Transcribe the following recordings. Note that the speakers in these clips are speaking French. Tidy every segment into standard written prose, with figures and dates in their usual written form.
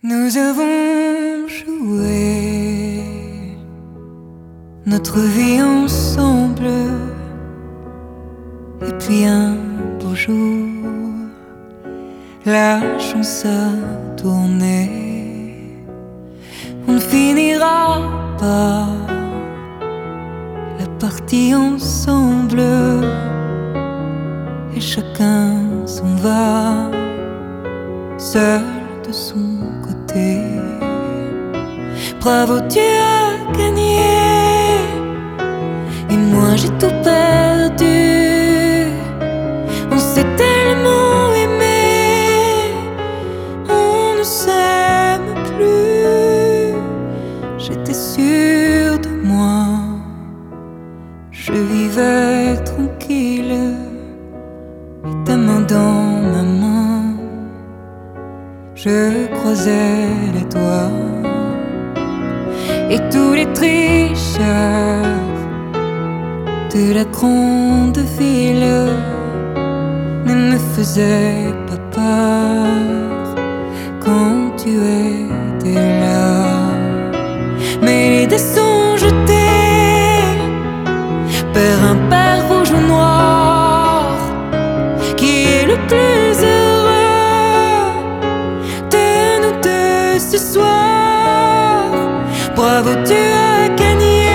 Nous avons joué notre vie ensemble, et puis un beau jour, la chance a tourné. On ne finira pas la partie ensemble, et chacun s'en va, seul de son côté. Bravo, tu as gagné, et moi j'ai tout perdu. On s'est tellement aimé, on ne s'aime plus. J'étais sûre de moi, je vivais tranquille, et ta main dans ma main, je croisais les doigts. Et tous les tricheurs de la grande ville ne me faisaient pas peur quand tu étais là. Mais les dés sont jetés, père impair, rouge ou noir, qui est le plus heureux de nous deux ce soir? Bravo, tu as gagné,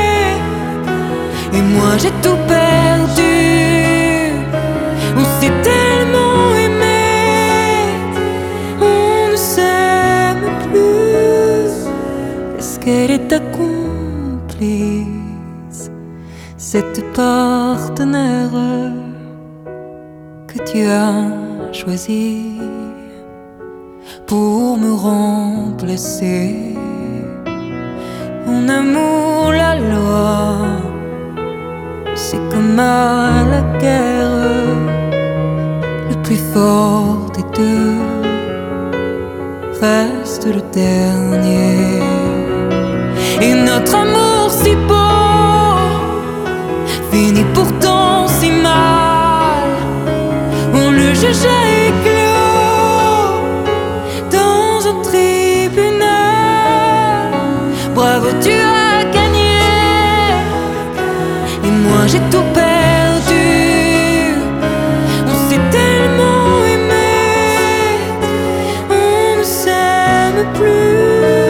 et moi j'ai tout perdu. On s'est tellement aimé, on ne s'aime plus. Est-ce qu'elle est ta complice, cette partenaire que tu as choisi pour me remplacer? En amour, la loi, c'est comme à la guerre, le plus fort des deux reste le dernier. Et notre amour si beau finit pourtant si mal. On le jugeait éclos dans un tribunal. Bravo, tu as gagné, et moi j'ai tout perdu. On s'est tellement aimé, on ne s'aime plus.